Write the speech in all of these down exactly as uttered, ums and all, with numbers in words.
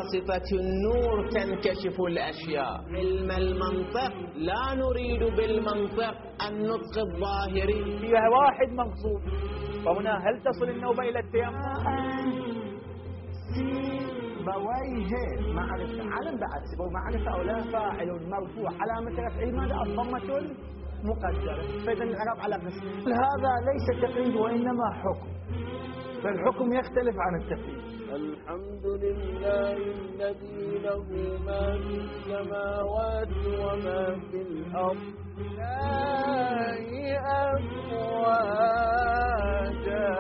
بواسطة النور تنكشف الأشياء. علم المنطق لا نريد بالمنطق النطق الظاهري. فيها واحد مقصود، فهنا هل تصل النوبة إلى التيمم؟ بوجه معرفة علم بعد سبب معرفة أو لا فاعل مرفوع علامة رفعه ماذا؟ الضمة المقدرة. فإذا الإعراب على قسم. هذا ليس تقييد وإنما حكم، فالحكم يختلف عن التقييد. الحمد لله الذي له ما في السماوات وما في الأرض لا أفواجا.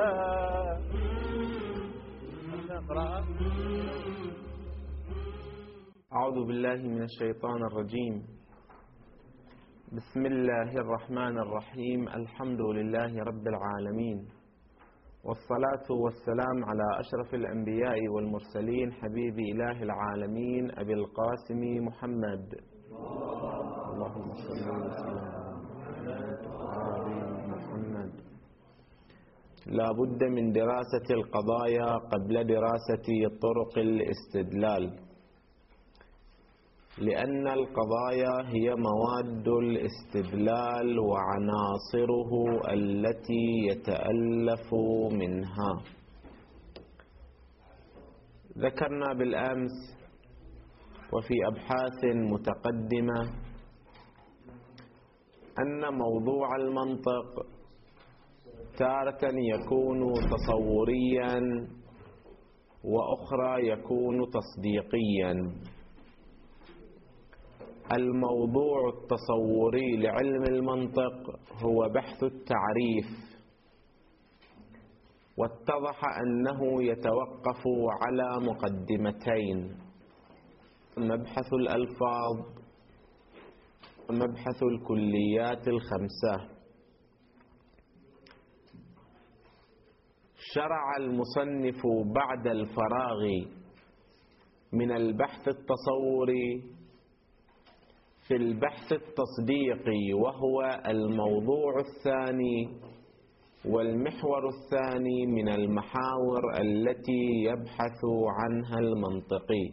أعوذ بالله من الشيطان الرجيم. بسم الله الرحمن الرحيم. الحمد لله رب العالمين، والصلاة والسلام على أشرف الأنبياء والمرسلين حبيب إله العالمين أبي القاسم محمد. اللهم صل وسلم على محمد. لا بد من دراسة القضايا قبل دراسة طرق الاستدلال، لأن القضايا هي مواد الاستدلال وعناصره التي يتألف منها. ذكرنا بالأمس وفي أبحاث متقدمة أن موضوع المنطق تارة يكون تصوريا وأخرى يكون تصديقيا. الموضوع التصوري لعلم المنطق هو بحث التعريف، واتضح أنه يتوقف على مقدمتين: مبحث الألفاظ ومبحث الكليات الخمسة. شرع المصنف بعد الفراغ من البحث التصوري في البحث التصديقي، وهو الموضوع الثاني والمحور الثاني من المحاور التي يبحث عنها المنطقي،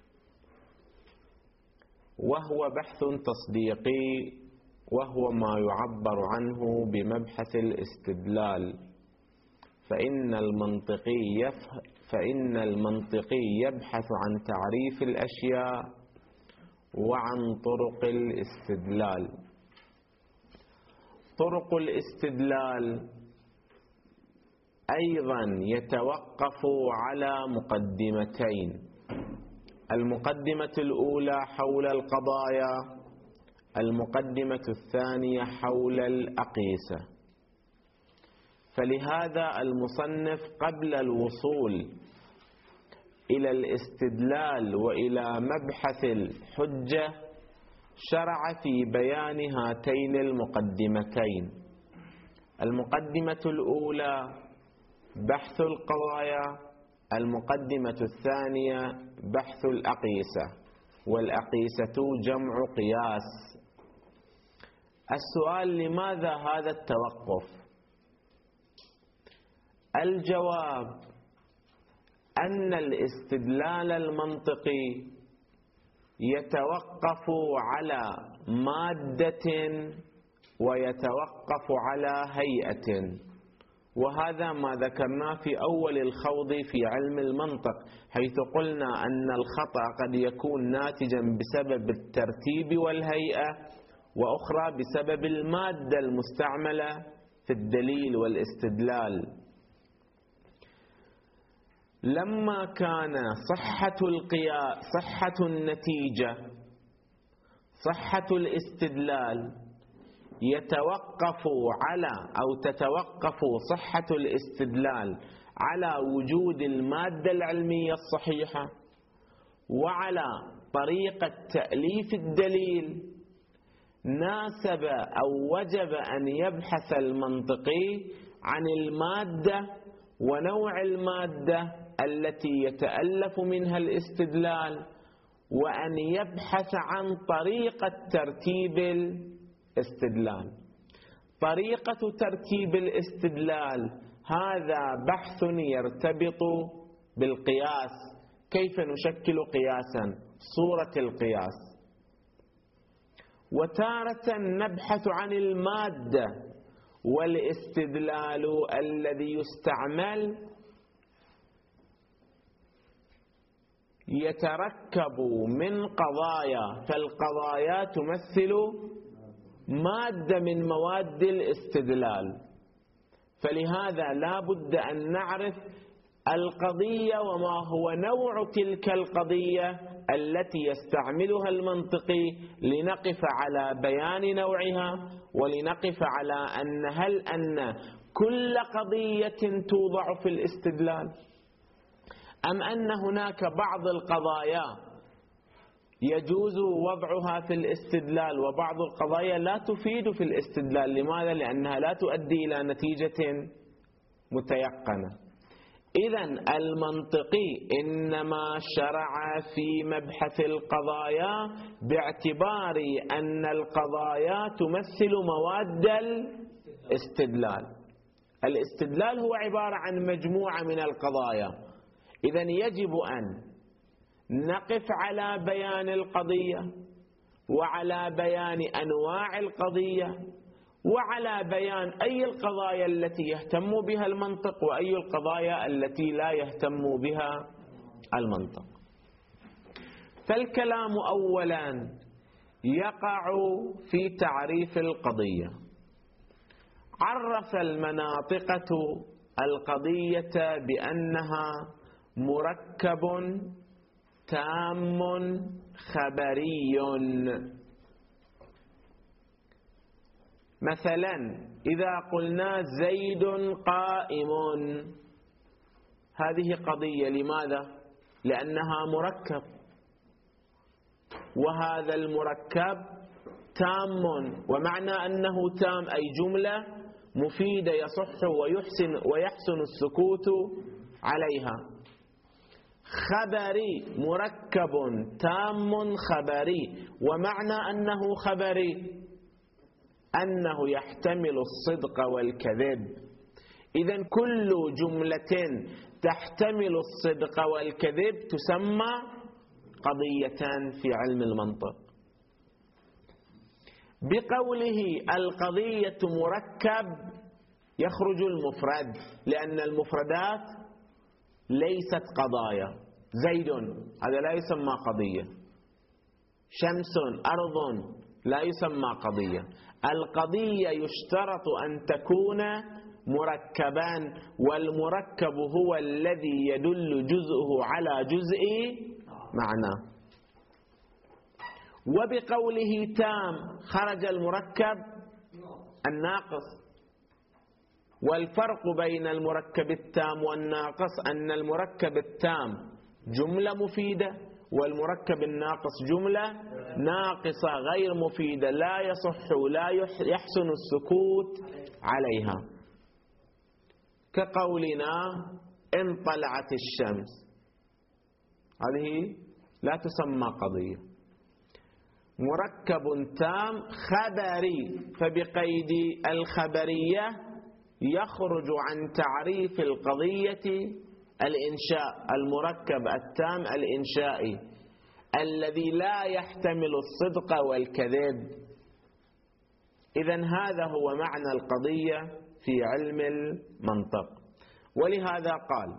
وهو بحث تصديقي، وهو ما يعبر عنه بمبحث الاستدلال. فإن المنطقي يفهم فإن المنطقي يبحث عن تعريف الأشياء وعن طرق الاستدلال. طرق الاستدلال أيضا يتوقف على مقدمتين: المقدمة الأولى حول القضايا، المقدمة الثانية حول الأقيسة. فلهذا المصنف قبل الوصول إلى الاستدلال وإلى مبحث الحجة شرع في بيان هاتين المقدمتين: المقدمة الأولى بحث القضايا، المقدمة الثانية بحث الأقيسة، والأقيسة جمع قياس. السؤال: لماذا هذا التوقف؟ الجواب: أن الاستدلال المنطقي يتوقف على مادة ويتوقف على هيئة، وهذا ما ذكرناه في أول الخوض في علم المنطق، حيث قلنا أن الخطأ قد يكون ناتجا بسبب الترتيب والهيئة، وأخرى بسبب المادة المستعملة في الدليل والاستدلال. لما كان صحة القياس، صحة النتيجة، صحة الاستدلال يتوقف على أو تتوقف صحة الاستدلال على وجود المادة العلمية الصحيحة وعلى طريقة تأليف الدليل، ناسب أو وجب أن يبحث المنطقي عن المادة ونوع المادة التي يتألف منها الاستدلال، وأن يبحث عن طريقة ترتيب الاستدلال. طريقة ترتيب الاستدلال هذا بحث يرتبط بالقياس، كيف نشكل قياسا، صورة القياس. وتارة نبحث عن المادة والاستدلال الذي يستعمل يتركب من قضايا، فالقضايا تمثل مادة من مواد الاستدلال، فلهذا لا بد أن نعرف القضية وما هو نوع تلك القضية التي يستعملها المنطقي لنقف على بيان نوعها، ولنقف على أن هل أن كل قضية توضع في الاستدلال، أم أن هناك بعض القضايا يجوز وضعها في الاستدلال وبعض القضايا لا تفيد في الاستدلال. لماذا؟ لأنها لا تؤدي إلى نتيجة متيقنة. إذن المنطقي إنما شرع في مبحث القضايا باعتبار أن القضايا تمثل مواد الاستدلال. الاستدلال هو عبارة عن مجموعة من القضايا، إذن يجب أن نقف على بيان القضية وعلى بيان أنواع القضية وعلى بيان أي القضايا التي يهتم بها المنطق وأي القضايا التي لا يهتم بها المنطق. فالكلام أولا يقع في تعريف القضية. عرف المناطقة القضية بأنها مركب تام خبري. مثلا إذا قلنا زيد قائم، هذه قضية. لماذا؟ لأنها مركب، وهذا المركب تام، ومعنى أنه تام أي جملة مفيدة يصح ويحسن ويحسن السكوت عليها. خبري، مركب تام خبري، ومعنى أنه خبري أنه يحتمل الصدق والكذب. إذن كل جملة تحتمل الصدق والكذب تسمى قضية في علم المنطق. بقوله القضية مركب يخرج المفرد، لأن المفردات ليست قضايا. زيد هذا لا يسمى قضية، شمس أرض لا يسمى قضية. القضية يشترط أن تكون مركبان، والمركب هو الذي يدل جزءه على جزء معناه. وبقوله تام خرج المركب الناقص. والفرق بين المركب التام والناقص أن المركب التام جملة مفيدة، والمركب الناقص جملة ناقصة غير مفيدة لا يصح لا يحسن السكوت عليها. كقولنا إن طلعت الشمس، هذه لا تسمى قضية. مركب تام خبري، فبقيد الخبرية يخرج عن تعريف القضية الإنشاء، المركب التام الإنشائي الذي لا يحتمل الصدق والكذب. إذن هذا هو معنى القضية في علم المنطق. ولهذا قال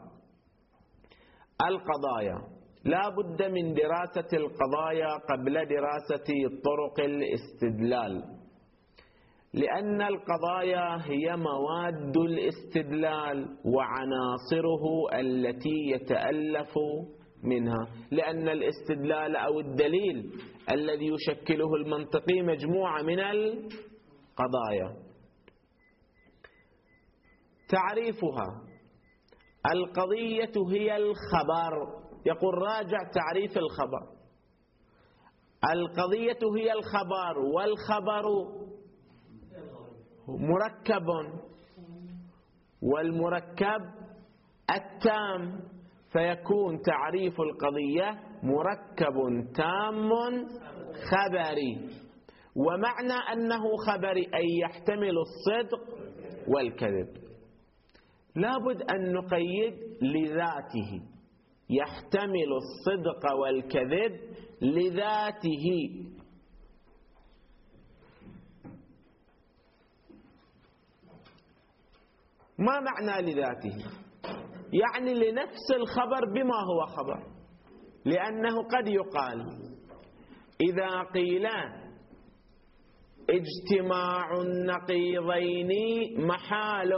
القضايا لا بد من دراسة القضايا قبل دراسة طرق الاستدلال، لأن القضايا هي مواد الاستدلال وعناصره التي يتألف منها، لأن الاستدلال أو الدليل الذي يشكله المنطقي مجموعة من القضايا. تعريفها: القضية هي الخبر. يقول راجع تعريف الخبر. القضية هي الخبر، والخبر مركب، والمركب التام، فيكون تعريف القضية مركب تام خبري. ومعنى أنه خبري أي يحتمل الصدق والكذب. لابد أن نقيد لذاته. يحتمل الصدق والكذب لذاته. ما معنى لذاته؟ يعني لنفس الخبر بما هو خبر، لأنه قد يقال إذا قيل اجتماع النقيضين محال،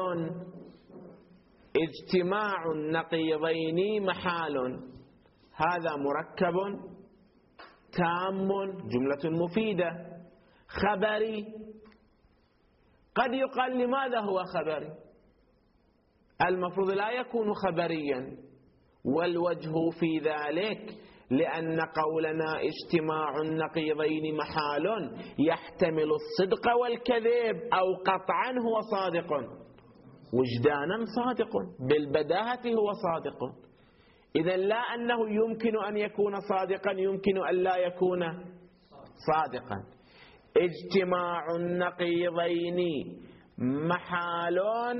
اجتماع النقيضين محال، هذا مركب تام جملة مفيدة خبري. قد يقال لماذا هو خبري؟ المفروض لا يكون خبريا، والوجه في ذلك لأن قولنا اجتماع النقيضين محال يحتمل الصدق والكذب، أو قطعا هو صادق، وجدانا صادق، بالبداهة هو صادق. إذا لا أنه يمكن أن يكون صادقا يمكن أن لا يكون صادقا. اجتماع النقيضين محال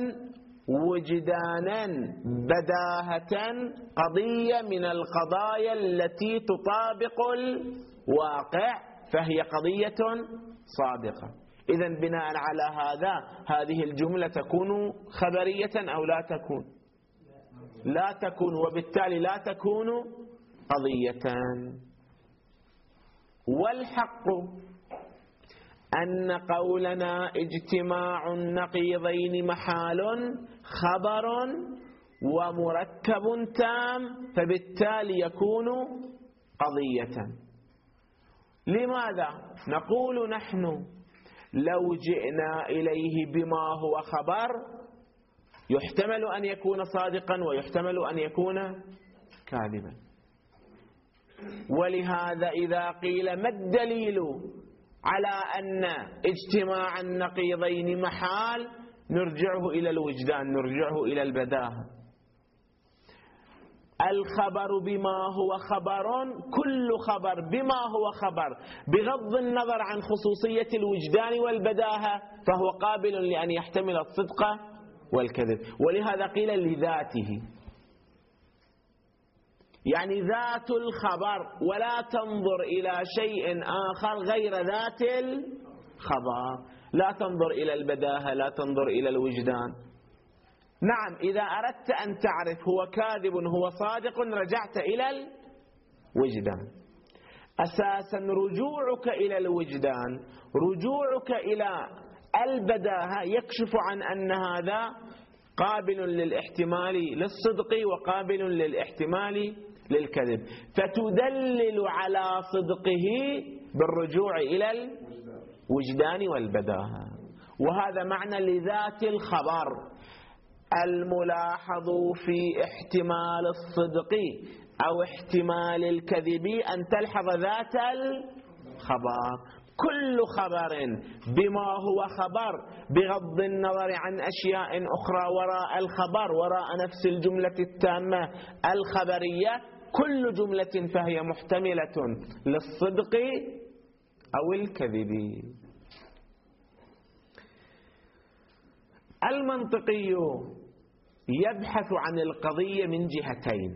وجدانا بداهة قضية من القضايا التي تطابق الواقع، فهي قضية صادقة. إذا بناء على هذا هذه الجملة تكون خبرية أو لا تكون؟ لا تكون، وبالتالي لا تكون قضية. والحق أن قولنا اجتماع النقيضين محال خبر ومركب تام، فبالتالي يكون قضية. لماذا؟ نقول نحن لو جئنا إليه بما هو خبر يحتمل أن يكون صادقا ويحتمل أن يكون كاذبا. ولهذا إذا قيل ما الدليل على أن اجتماع النقيضين محال، نرجعه إلى الوجدان، نرجعه إلى البداهة. الخبر بما هو خبر، كل خبر بما هو خبر بغض النظر عن خصوصية الوجدان والبداهة فهو قابل لأن يحتمل الصدق والكذب. ولهذا قيل لذاته، يعني ذات الخبر، ولا تنظر إلى شيء آخر غير ذات الخبر، لا تنظر إلى البداهة، لا تنظر إلى الوجدان. نعم، إذا أردت أن تعرف هو كاذب هو صادق رجعت إلى الوجدان. أساسا رجوعك إلى الوجدان، رجوعك إلى البداهة يكشف عن أن هذا قابل للاحتمال للصدق وقابل للاحتمال للكذب، فتدلل على صدقه بالرجوع إلى الوجدان والبداهة. وهذا معنى لذات الخبر. الملاحظ في احتمال الصدق أو احتمال الكذب أن تلحظ ذات الخبر. كل خبر بما هو خبر بغض النظر عن أشياء أخرى وراء الخبر، وراء نفس الجملة التامة الخبرية، كل جملة فهي محتملة للصدق أو الكذب. المنطقي يبحث عن القضية من جهتين.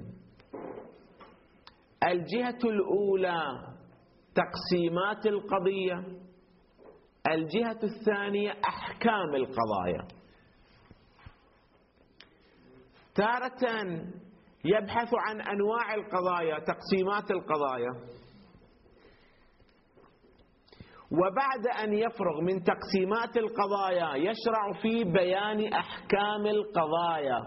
الجهة الأولى تقسيمات القضية، الجهة الثانية أحكام القضايا. تارة يبحث عن أنواع القضايا، تقسيمات القضايا، وبعد أن يفرغ من تقسيمات القضايا يشرع في بيان أحكام القضايا.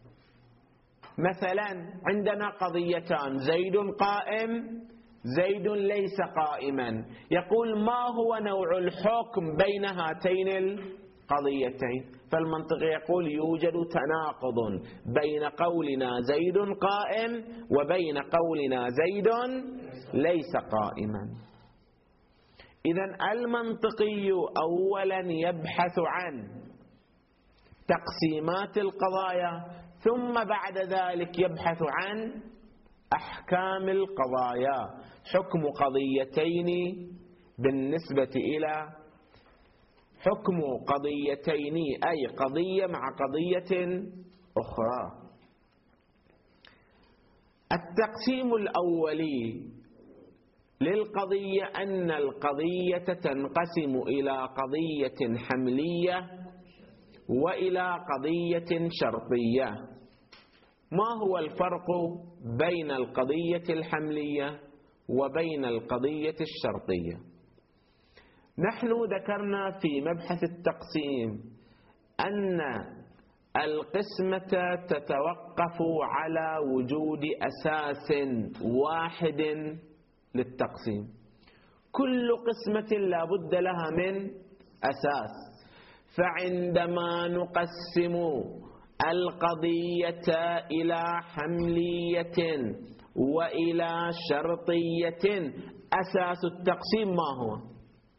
مثلا عندنا قضيتان، زيد قائم، زيد ليس قائما، يقول ما هو نوع الحكم بين هاتين القضيتين؟ فالمنطق يقول يوجد تناقض بين قولنا زيد قائم وبين قولنا زيد ليس قائما. إذن المنطقي أولا يبحث عن تقسيمات القضايا، ثم بعد ذلك يبحث عن أحكام القضايا، حكم قضيتين بالنسبة إلى حكم قضيتين، أي قضية مع قضية أخرى. التقسيم الأولي للقضية أن القضية تنقسم إلى قضية حملية وإلى قضية شرطية. ما هو الفرق بين القضية الحملية وبين القضية الشرطية؟ نحن ذكرنا في مبحث التقسيم أن القسمة تتوقف على وجود أساس واحد للتقسيم. كل قسمة لا بد لها من أساس، فعندما نقسم القضية إلى حملية وإلى شرطية، أساس التقسيم ما هو؟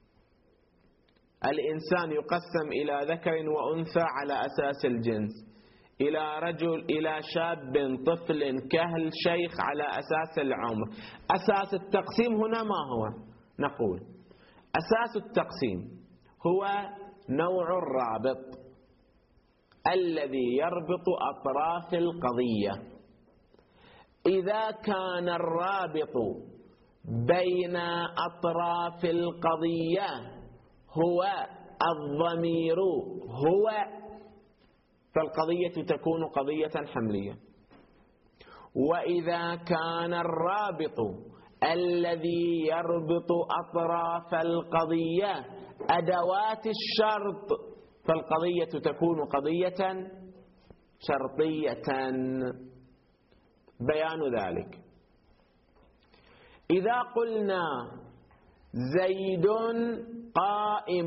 الإنسان يقسم إلى ذكر وأنثى على أساس الجنس، إلى رجل، إلى شاب، طفل، كهل، شيخ على أساس العمر. أساس التقسيم هنا ما هو؟ نقول أساس التقسيم هو نوع الرابط الذي يربط أطراف القضية. إذا كان الرابط بين أطراف القضية هو الضمير هو، فالقضية تكون قضية حملية. وإذا كان الرابط الذي يربط أطراف القضية أدوات الشرط، فالقضية تكون قضية شرطية. بيان ذلك: إذا قلنا زيد قائم،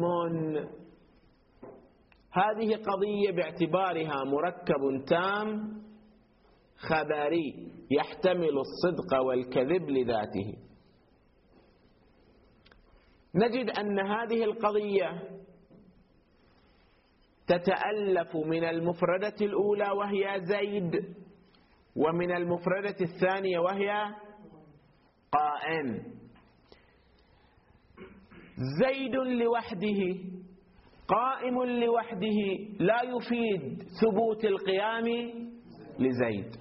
هذه قضية باعتبارها مركب تام خبري يحتمل الصدق والكذب لذاته. نجد أن هذه القضية تتألف من المفردة الأولى وهي زيد، ومن المفردة الثانية وهي قائم. زيد لوحده قائم لوحده لا يفيد ثبوت القيام لزيد.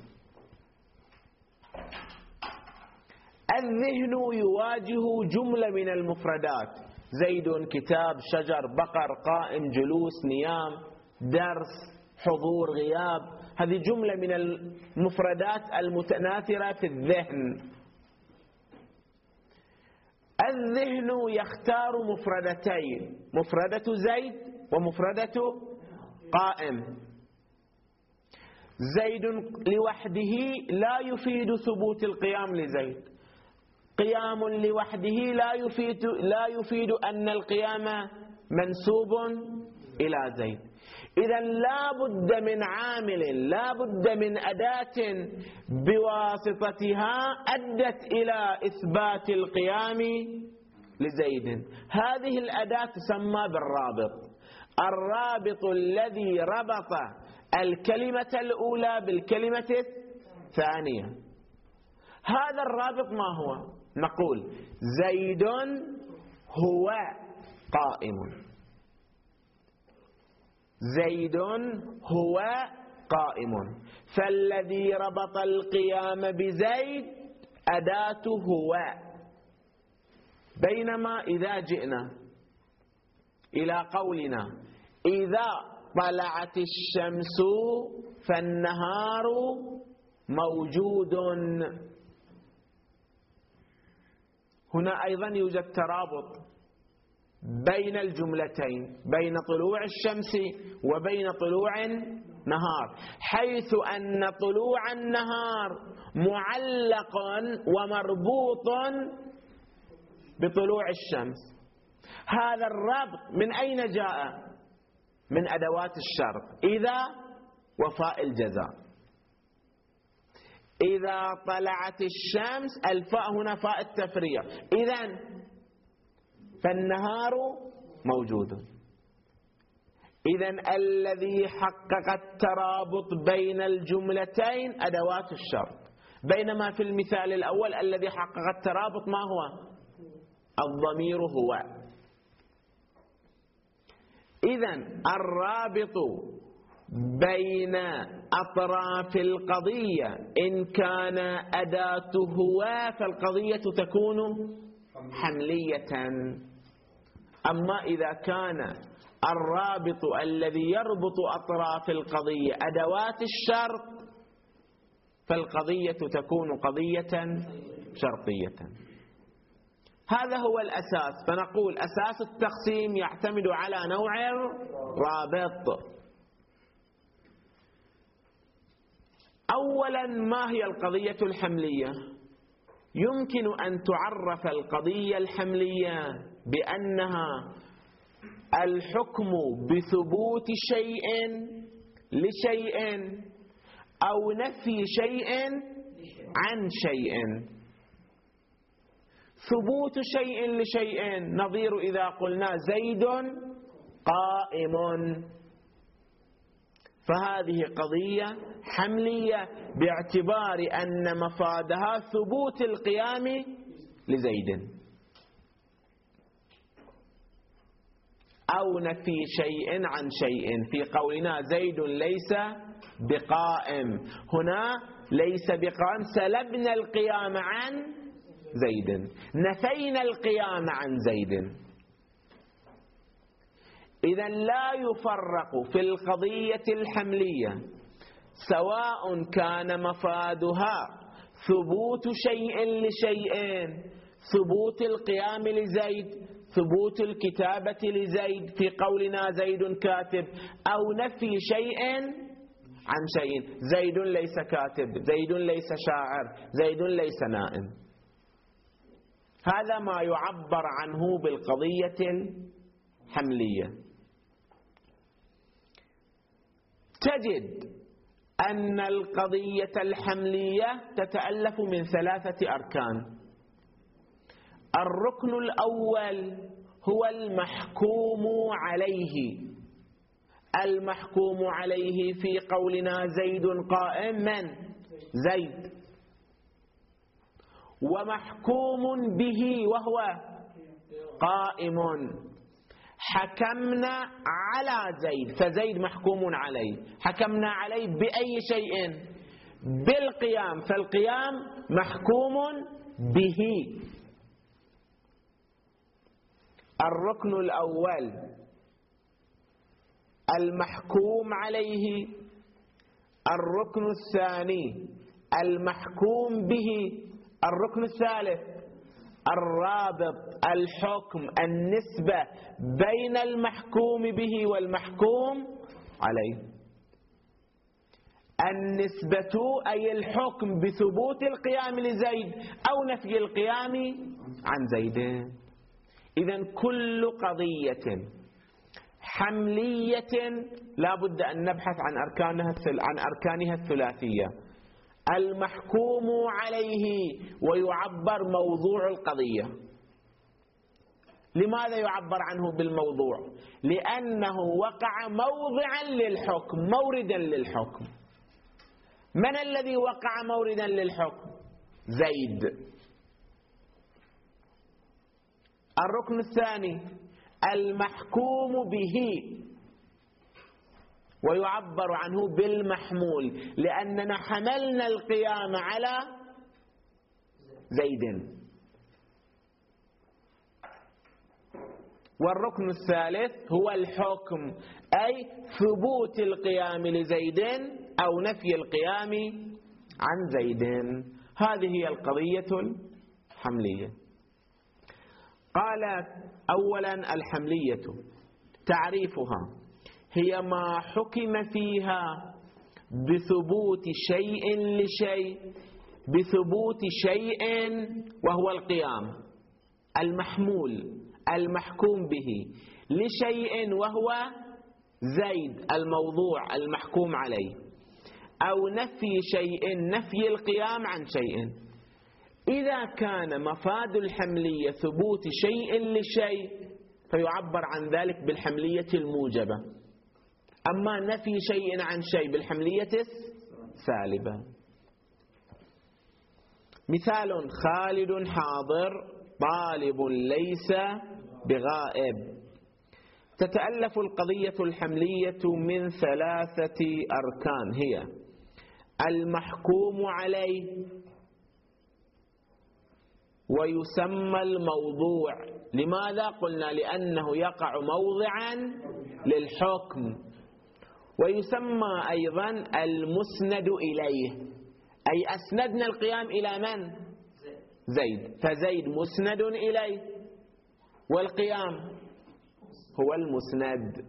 الذهن يواجه جملة من المفردات: زيد، كتاب، شجر، بقر، قائم، جلوس، نيام، درس، حضور، غياب. هذه جملة من المفردات المتناثرة في الذهن. الذهن يختار مفردتين: مفردة زيد ومفردة قائم. زيد لوحده لا يفيد ثبوت القيام لزيد، قيام لوحده لا يفيد لا يفيد أن القيام منسوب إلى زيد. إذا لا بد من عامل، لا بد من أداة بواسطتها أدت إلى إثبات القيام لزيد. هذه الأداة تسمى بالرابط. الرابط الذي ربط الكلمة الأولى بالكلمة الثانية. هذا الرابط ما هو؟ نقول زيد هو قائم. زيد هو قائم، فالذي ربط القيام بزيد أداة هو. بينما إذا جئنا إلى قولنا إذا طلعت الشمس فالنهار موجود، هنا أيضا يوجد ترابط بين الجملتين، بين طلوع الشمس وبين طلوع النهار، حيث أن طلوع النهار معلق ومربوط بطلوع الشمس. هذا الربط من أين جاء؟ من أدوات الشرط: إذا وفاء الجزاء. إذا طلعت الشمس، الفاء هنا فاء التفريع، إذن فالنهار موجود. إذن الذي حقق الترابط بين الجملتين أدوات الشرط. بينما في المثال الأول الذي حقق الترابط ما هو؟ الضمير هو. إذن الرابط بين أطراف القضية. إن كان أداته هو فالقضية تكون حملية. أما إذا كان الرابط الذي يربط أطراف القضية أدوات الشرط فالقضية تكون قضية شرطية. هذا هو الأساس. فنقول أساس التقسيم يعتمد على نوع الرابط. أولا، ما هي القضية الحملية؟ يمكن أن تعرف القضية الحملية بأنها الحكم بثبوت شيء لشيء أو نفي شيء عن شيء. ثبوت شيء لشيء نظير إذا قلنا زيد قائم، فهذه قضية حملية باعتبار أن مفادها ثبوت القيام لزيد، أو نفي شيء عن شيء. في قولنا زيد ليس بقائم، هنا ليس بقائم سلبنا القيام عن زيد، نفينا القيام عن زيد. إذن لا يفرق في القضية الحملية سواء كان مفادها ثبوت شيء لشيء، ثبوت القيام لزيد، ثبوت الكتابة لزيد في قولنا زيد كاتب، أو نفي شيء عن شيء. زيد ليس كاتب، زيد ليس شاعر، زيد ليس نائم. هذا ما يعبر عنه بالقضية الحملية. تجد أن القضية الحملية تتألف من ثلاثة أركان. الركن الأول هو المحكوم عليه. المحكوم عليه في قولنا زيد قائم، من؟ زيد. ومحكوم به وهو قائم. حكمنا على زيد، فزيد محكوم عليه. حكمنا عليه بأي شيء؟ بالقيام، فالقيام محكوم به. الركن الأول المحكوم عليه. الركن الثاني المحكوم به. الركن الثالث الرابط، الحكم، النسبة بين المحكوم به والمحكوم عليه. النسبة أي الحكم بثبوت القيام لزيد أو نفي القيام عن زيد. إذن كل قضية حملية لا بد أن نبحث عن أركانها عن أركانها الثلاثية. المحكوم عليه ويعبر موضوع القضية. لماذا يعبر عنه بالموضوع؟ لأنه وقع موضعا للحكم، موردا للحكم. من الذي وقع موردا للحكم؟ زيد. الركن الثاني المحكوم به ويعبر عنه بالمحمول، لأننا حملنا القيام على زيد. والركن الثالث هو الحكم، أي ثبوت القيام لزيد أو نفي القيام عن زيد. هذه هي القضية الحملية. قالت أولا الحملية تعريفها هي ما حكم فيها بثبوت شيء لشيء، بثبوت شيء وهو القيام، المحمول المحكوم به، لشيء وهو زيد الموضوع المحكوم عليه، أو نفي شيء نفي القيام عن شيء. إذا كان مفاد الحملية ثبوت شيء لشيء فيعبر عن ذلك بالحملية الموجبة. أما نفي شيء عن شيء بالحملية السالبة. مثال: خالد حاضر، طالب ليس بغائب. تتألف القضية الحملية من ثلاثة أركان، هي المحكوم عليه، ويسمى الموضوع. لماذا؟ قلنا لأنه يقع موضعا للحكم. ويسمى أيضا المسند إليه، أي أسندنا القيام إلى من؟ زيد، فزيد مسند إليه، والقيام هو المسند.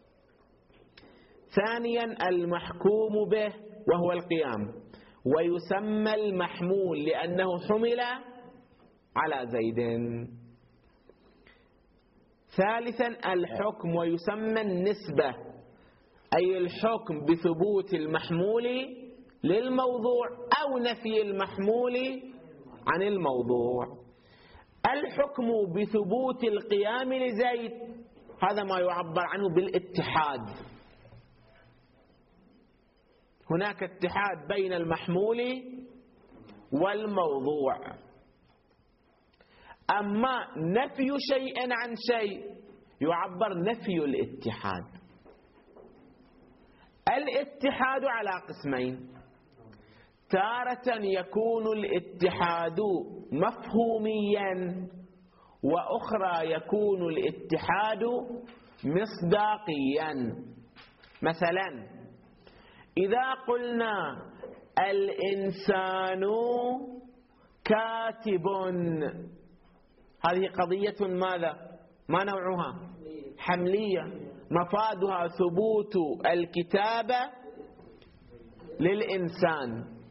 ثانيا المحكوم به وهو القيام، ويسمى المحمول لأنه حمل على زيد. ثالثا الحكم، ويسمى النسبة، أي الحكم بثبوت المحمول للموضوع أو نفي المحمول عن الموضوع. الحكم بثبوت القيام لزيد هذا ما يعبر عنه بالاتحاد. هناك اتحاد بين المحمول والموضوع. أما نفي شيء عن شيء يعبر نفي الاتحاد. الاتحاد على قسمين: تارة يكون الاتحاد مفهوميا، وأخرى يكون الاتحاد مصداقيا. مثلا إذا قلنا الإنسان كاتب، هذه قضية ماذا؟ ما نوعها؟ حملية، مفادها ثبوت الكتابة للإنسان.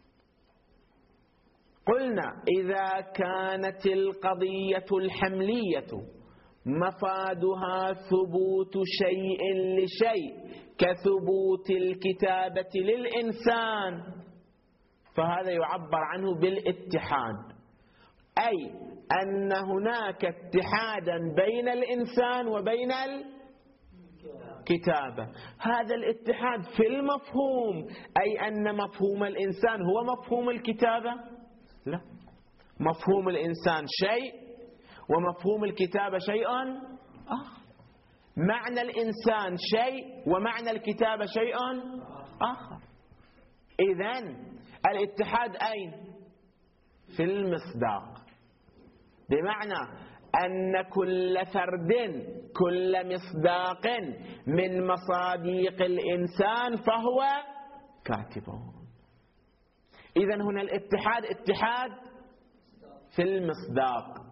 قلنا إذا كانت القضية الحملية مفادها ثبوت شيء لشيء كثبوت الكتابة للإنسان، فهذا يعبر عنه بالاتحاد، أي أن هناك اتحادا بين الإنسان وبين الكتابة. هذا الاتحاد في المفهوم، أي أن مفهوم الإنسان هو مفهوم الكتابة؟ لا، مفهوم الإنسان شيء ومفهوم الكتابة شيء آخر. معنى الإنسان شيء ومعنى الكتابة شيء آخر. إذن الاتحاد أين؟ في المصداق، بمعنى أن كل فرد، كل مصداق من مصاديق الإنسان فهو كاتب. إذن هنا الاتحاد اتحاد في المصداق.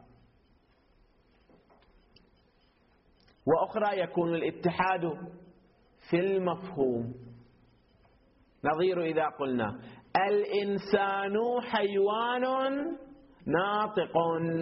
وأخرى يكون الاتحاد في المفهوم، نظير إذا قلنا الإنسان حيوان ناطق.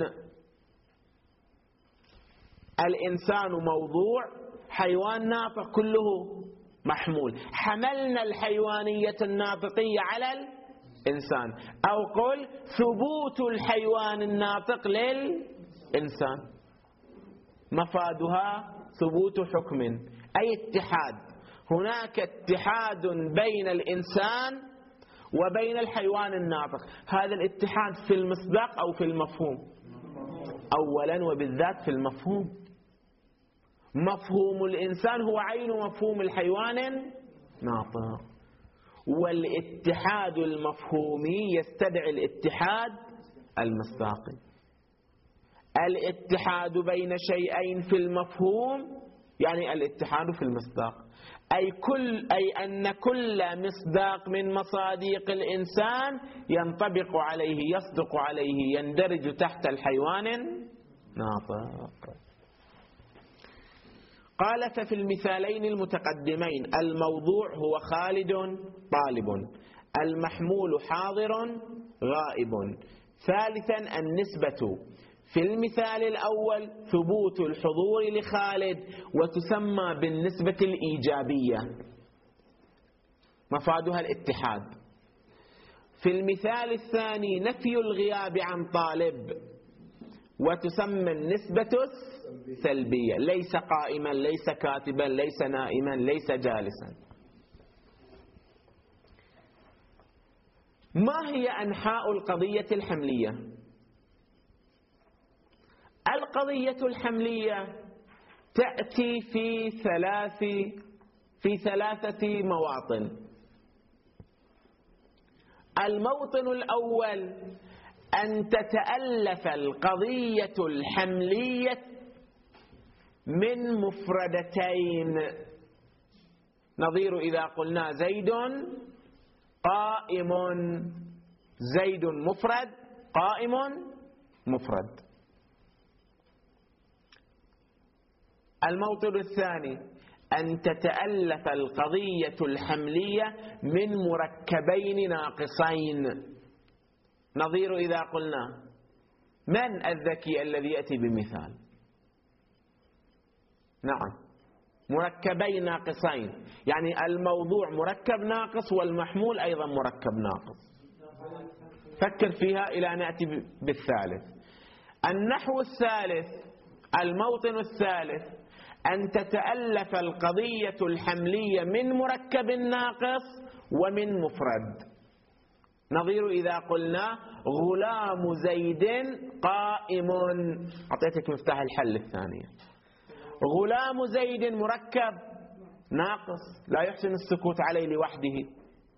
الإنسان موضوع، حيوان ناطق كله محمول. حملنا الحيوانية الناطقية على الإنسان، أو قل ثبوت الحيوان الناطق للإنسان مفادها ثبوت حكم، أي اتحاد. هناك اتحاد بين الإنسان وبين الحيوان الناطق. هذا الاتحاد في المصداق أو في المفهوم؟ أولا وبالذات في المفهوم. مفهوم الإنسان هو عين مفهوم الحيوان الناطق، والاتحاد المفهومي يستدعي الاتحاد المصداقي. الاتحاد بين شيئين في المفهوم يعني الاتحاد في المصداق، أي كل أي أن كل مصداق من مصاديق الإنسان ينطبق عليه، يصدق عليه، يندرج تحت الحيوان الناطق. قال: ففي المثالين المتقدمين الموضوع هو خالد طالب، المحمول حاضر غائب. ثالثا النسبة، في المثال الأول ثبوت الحضور لخالد، وتسمى بالنسبة الإيجابية، مفادها الاتحاد. في المثال الثاني نفي الغياب عن طالب، وتسمى النسبة السلبية، ليس قائما، ليس كاتبا، ليس نائما، ليس جالسا. ما هي أنحاء القضية الحملية؟ القضية الحملية تأتي في ثلاث في ثلاثة مواطن. الموطن الأول أن تتألف القضية الحملية من مفردتين، نظير إذا قلنا زيد قائم، زيد مفرد، قائم مفرد. الموطن الثاني أن تتألف القضية الحملية من مركبين ناقصين، نظير إذا قلنا من الذكي الذي يأتي بمثال؟ نعم، مركبين ناقصين، يعني الموضوع مركب ناقص والمحمول أيضا مركب ناقص. فكر فيها إلى أن نأتي بالثالث. النحو الثالث، الموطن الثالث أن تتألف القضية الحملية من مركب ناقص ومن مفرد، نظير إذا قلنا غلام زيد قائم. أعطيتك مفتاح الحل الثانية. غلام زيد مركب ناقص لا يحسن السكوت عليه لوحده،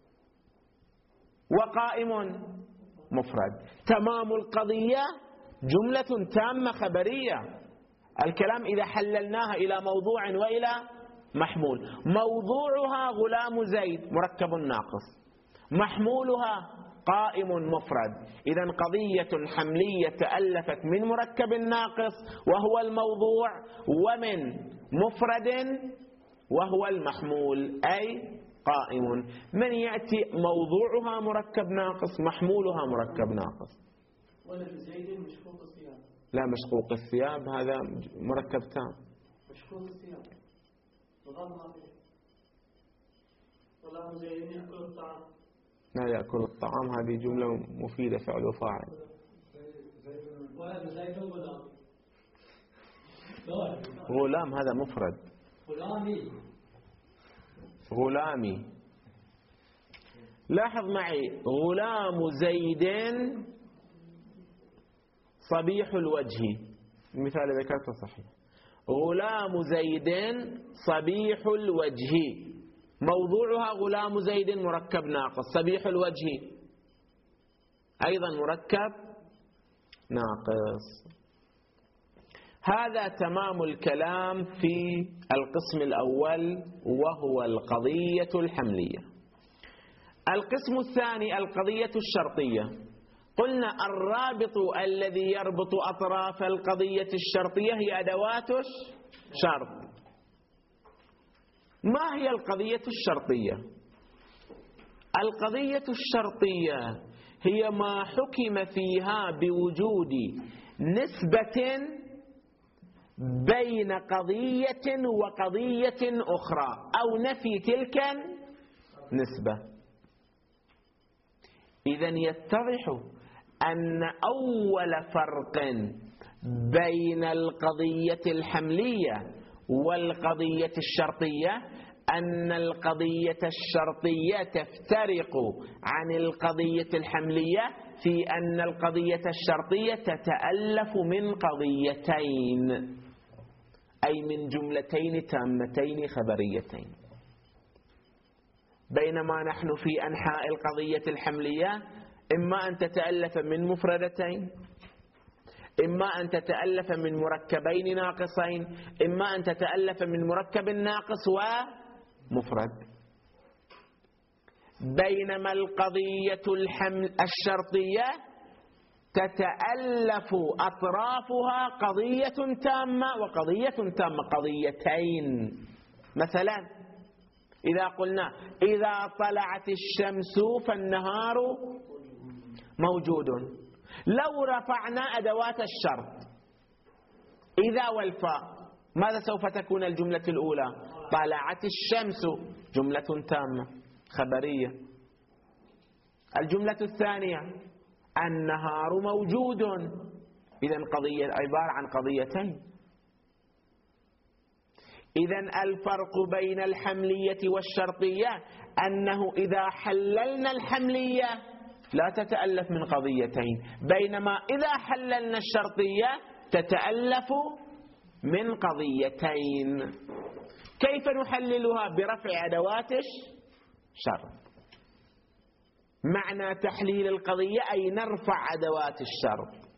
وقائم مفرد. تمام القضية جملة تامة خبرية. الكلام إذا حللناها إلى موضوع وإلى محمول، موضوعها غلام زيد مركب ناقص، محمولها قائم مفرد. إذن قضية حملية تألفت من مركب ناقص وهو الموضوع، ومن مفرد وهو المحمول أي قائم. من يأتي موضوعها مركب ناقص، محمولها مركب ناقص. ولد زيد مشقوق الثياب. لا، مشقوق الثياب هذا مركب تام. مشقوق الثياب مضاد ما فيه. غلام زيد يأكل الطعام. لا يأكل الطعام، هذه جملة مفيدة، فعل وفاعل. ولد زيد غلام. غلام هذا مفرد. غلامي. غلامي. لاحظ معي، غلام زيد صبيح الوجه، المثال اللي ذكرته صحيح. غلام زيد صبيح الوجه، موضوعها غلام زيد مركب ناقص، صبيح الوجه أيضا مركب ناقص. هذا تمام الكلام في القسم الأول وهو القضية الحملية. القسم الثاني القضية الشرطية. قلنا الرابط الذي يربط أطراف القضية الشرطية هي أدوات الشرط. ما هي القضية الشرطية؟ القضية الشرطية هي ما حكم فيها بوجود نسبة بين قضية وقضية أخرى أو نفي تلك النسبة. إذن يتضح أن أول فرق بين القضية الحملية والقضية الشرطية أن القضية الشرطية تفترق عن القضية الحملية في أن القضية الشرطية تتألف من قضيتين، أي من جملتين تامتين خبريتين، بينما نحن في أنحاء القضية الحملية إما أن تتألف من مفردتين، إما أن تتألف من مركبين ناقصين، إما أن تتألف من مركب ناقص ومفرد. بينما القضية الحمل الشرطية تتألف أطرافها قضية تامة وقضية تامة، قضيتين. مثلا إذا قلنا إذا طلعت الشمس فالنهار موجود، لو رفعنا أدوات الشرط إذا والفاء ماذا سوف تكون الجملة الأولى؟ طلعت الشمس، جملة تامة خبرية. الجملة الثانية النهار موجود، إذن قضية عبارة عن قضيتين. إذن الفرق بين الحملية والشرطية أنه إذا حللنا الحملية لا تتألف من قضيتين، بينما إذا حللنا الشرطية تتألف من قضيتين. كيف نحللها؟ برفع أدوات الشرط. معنى تحليل القضية أي نرفع أدوات الشرط.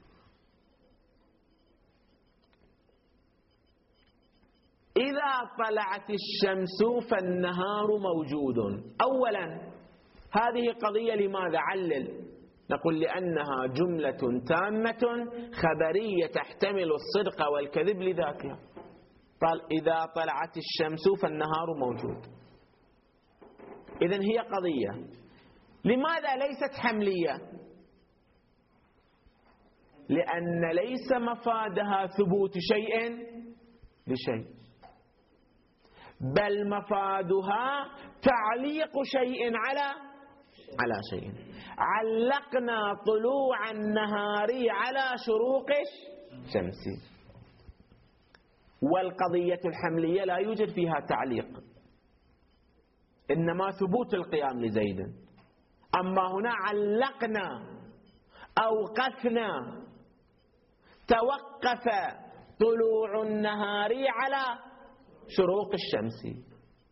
إذا طلعت الشمس فالنهار موجود. أولا هذه قضية لماذا؟ علل. نقول لأنها جملة تامة خبرية تحتمل الصدق والكذب لذاتها. قال إذا طلعت الشمس فالنهار موجود. إذن هي قضية. لماذا ليست حملية؟ لأن ليس مفادها ثبوت شيء لشيء، بل مفادها تعليق شيء على على شيء. علقنا طلوع النهار على شروق الشمس. والقضية الحملية لا يوجد فيها تعليق، إنما ثبوت القيام لزيد. أما هنا علقنا، أوقفنا، توقف طلوع النهار على شروق الشمس.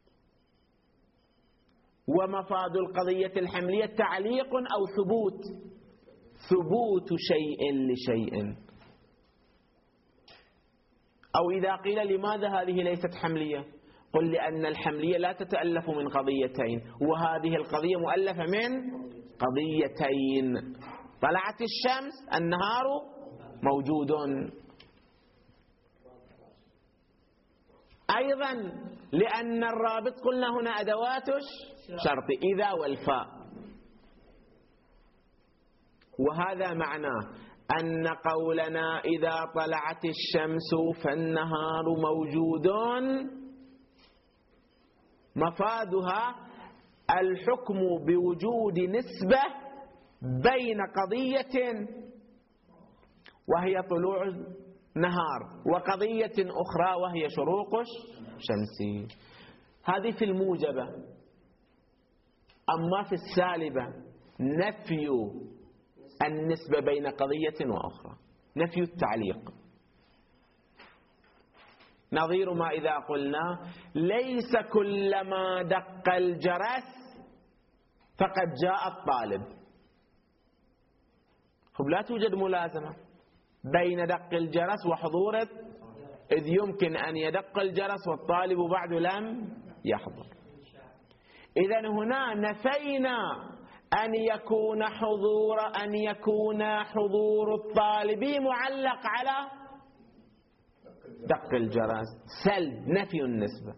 ومفاد القضية الحملية تعليق أو ثبوت، ثبوت شيء لشيء. أو إذا قيل لماذا هذه ليست حملية؟ قل لأن الحملية لا تتألف من قضيتين، وهذه القضية مؤلفة من قضيتين. طلعت الشمس، النهار موجود. أيضا لأن الرابط قلنا هنا أدوات شرط إذا والفاء. وهذا معناه أن قولنا إذا طلعت الشمس فالنهار موجود مفادها الحكم بوجود نسبة بين قضية وهي طلوع النهار وقضية أخرى وهي شروق الشمس. هذه في الموجبة. أما في السالبة نفي النسبة بين قضية وأخرى، نفي التعليق. نظير ما إذا قلنا ليس كلما دق الجرس فقد جاء الطالب. خب لا توجد ملازمة بين دق الجرس وحضوره، إذ يمكن أن يدق الجرس والطالب بعد لم يحضر. إذن هنا نفينا أن يكون حضور أن يكون حضور الطالب معلق على دق الجرس، سلب، نفي النسبة.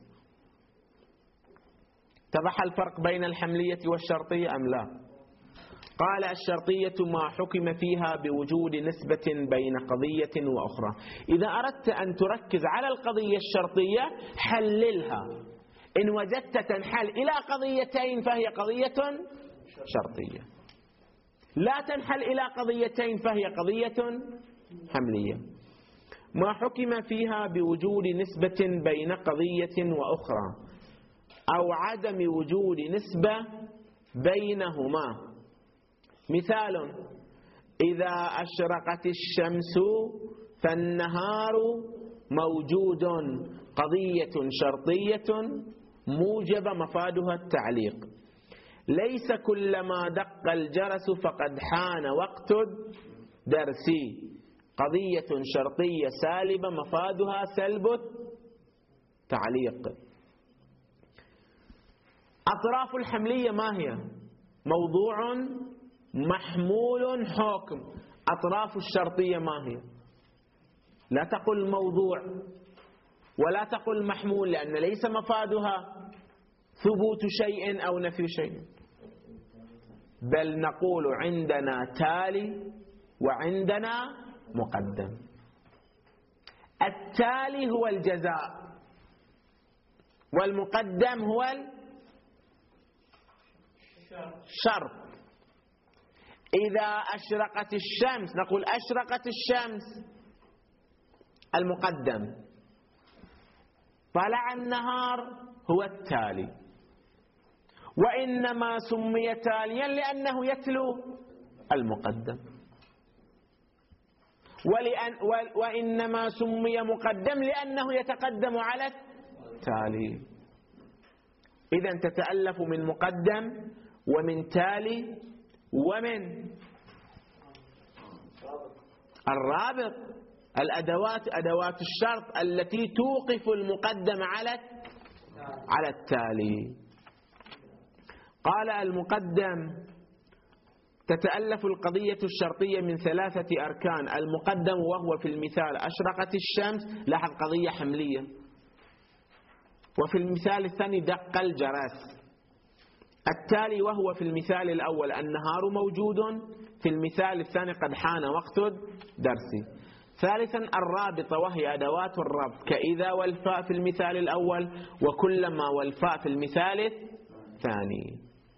اتضح الفرق بين الحملية والشرطية أم لا؟ قال الشرطية ما حكم فيها بوجود نسبة بين قضية وأخرى. إذا أردت أن تركز على القضية الشرطية حللها. إن وجدت تنحل إلى قضيتين فهي قضية شرطية، لا تنحل إلى قضيتين فهي قضية حملية. ما حكم فيها بوجود نسبة بين قضية وأخرى أو عدم وجود نسبة بينهما. مثال: إذا أشرقت الشمس فالنهار موجود، قضية شرطية موجبة مفادها التعليق. ليس كلما دق الجرس فقد حان وقت الدرس، قضية شرطية سالبة مفادها سلب التعليق. أطراف الحملية ما هي؟ موضوع، محمول، حكم. أطراف الشرطية ما هي؟ لا تقل موضوع ولا تقل محمول، لأن ليس مفادها ثبوت شيء أو نفي شيء، بل نقول عندنا تالي وعندنا مقدم. التالي هو الجزاء والمقدم هو الشرط. إذا أشرقت الشمس نقول أشرقت الشمس المقدم، طلع النهار هو التالي. وإنما سمي تاليا لأنه يتلو المقدم. ولأن وإنما سمي مقدم لأنه يتقدم على التالي. إذن تتألف من مقدم ومن تالي ومن الرابط. الأدوات أدوات الشرط التي توقف المقدم على على التالي. قال المقدم تتألف القضية الشرطية من ثلاثة أركان. المقدم وهو في المثال أشرقت الشمس، لاحظ قضية حملية، وفي المثال الثاني دق الجرس. التالي وهو في المثال الأول النهار موجود، في المثال الثاني قد حان وقت الدرس. ثالثا الرابطة وهي أدوات الربط كإذا والفاء في المثال الأول وكلما والفاء في المثال الثاني.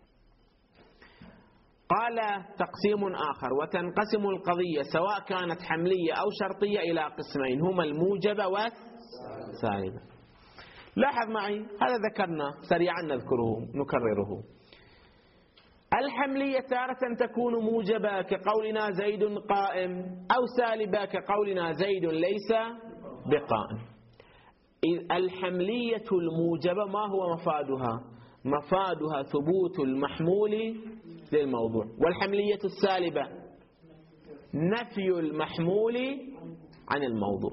قال تقسيم آخر: وتنقسم القضية سواء كانت حملية أو شرطية إلى قسمين هما الموجبة والسالبة. لاحظ معي هذا ذكرنا سريعا نذكره نكرره. الحملية تارة تكون موجبة كقولنا زيد قائم، أو سالبة كقولنا زيد ليس بقائم. الحملية الموجبة ما هو مفادها؟ مفادها ثبوت المحمول للموضوع. والحملية السالبة نفي المحمول عن الموضوع.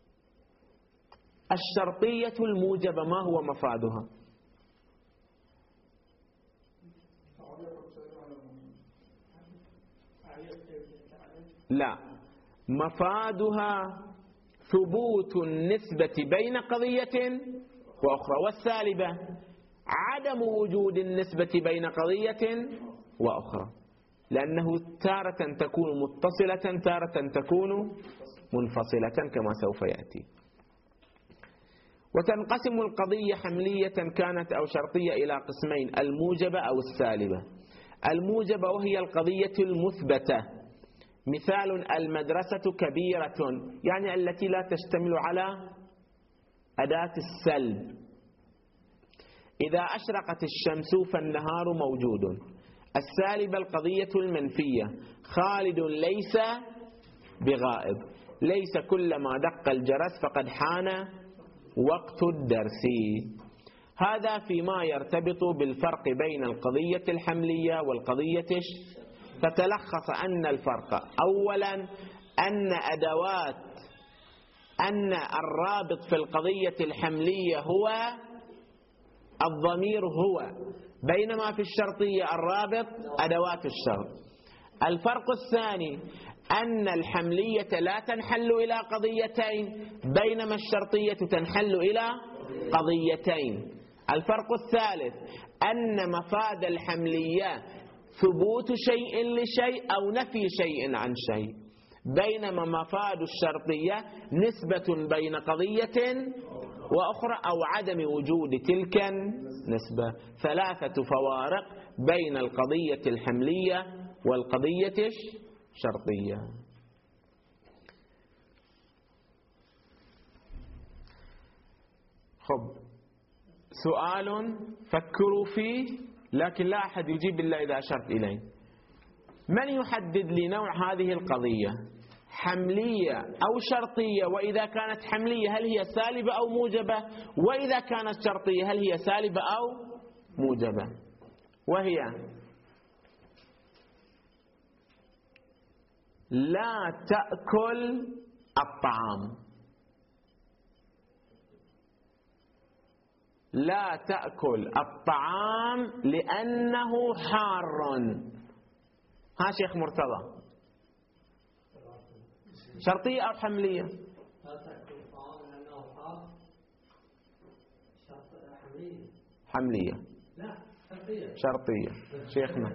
الشرطية الموجبة ما هو مفادها؟ لا، مفادها ثبوت النسبة بين قضية وأخرى. والسالبة عدم وجود النسبة بين قضية وأخرى، لأنه تارة تكون متصلة تارة تكون منفصلة كما سوف يأتي. وتنقسم القضية حملية كانت أو شرطية إلى قسمين: الموجبة أو السالبة. الموجبة وهي القضية المثبتة، مثال المدرسة كبيرة، يعني التي لا تشتمل على أداة السلب. إذا أشرقت الشمس فالنهار موجود. السالبة القضية المنفية: خالد ليس بغائب، ليس كلما دق الجرس فقد حان وقت الدرس. هذا فيما يرتبط بالفرق بين القضية الحملية والقضية الش... فتلخص أن الفرق أولا أن أدوات أن الرابط في القضية الحملية هو الضمير هو، بينما في الشرطية الرابط أدوات الشرط. الفرق الثاني أن الحملية لا تنحل إلى قضيتين بينما الشرطية تنحل إلى قضيتين. الفرق الثالث أن مفاد الحملية ثبوت شيء لشيء أو نفي شيء عن شيء، بينما مفاد الشرطية نسبة بين قضية وأخرى أو عدم وجود تلك النسبة. ثلاثة فوارق بين القضية الحملية والقضية الشرطية. خب، سؤال فكروا فيه لكن لا أحد يجيب إلا إذا أشرت إليه. من يحدد لي نوع هذه القضية؟ حملية أو شرطية؟ وإذا كانت حملية هل هي سالبة أو موجبة؟ وإذا كانت شرطية هل هي سالبة أو موجبة؟ وهي لا تأكل الطعام. لا تأكل الطعام لأنه حار. ها شيخ مرتضى، شرطية أو حملية؟ لا تأكل الطعام لأنه حار. حملية. حملية. لا، شرطية. شرطية. شيخنا.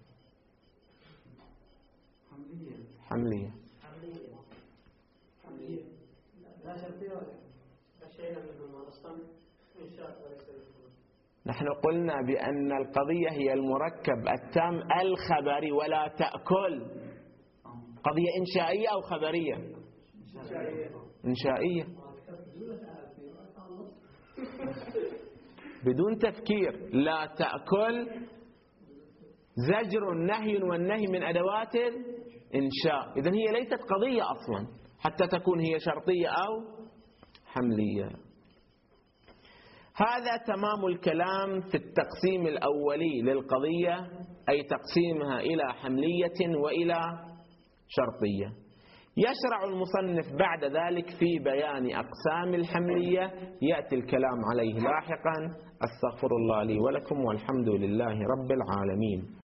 حملية. حملية. حملية. حملية. لا شرطية ولا لا شيء منهما أصلا. نحن قلنا بأن القضية هي المركب التام الخبري. ولا تأكل قضية إنشائية أو خبرية؟ إنشائية بدون تفكير. لا تأكل زجر نهي، والنهي من أدوات إنشاء. إذن هي ليست قضية أصلا حتى تكون هي شرطية أو حملية. هذا تمام الكلام في التقسيم الأولي للقضية، أي تقسيمها إلى حملية وإلى شرطية. يشرع المصنف بعد ذلك في بيان أقسام الحملية، يأتي الكلام عليه لاحقا. أستغفر الله لي ولكم والحمد لله رب العالمين.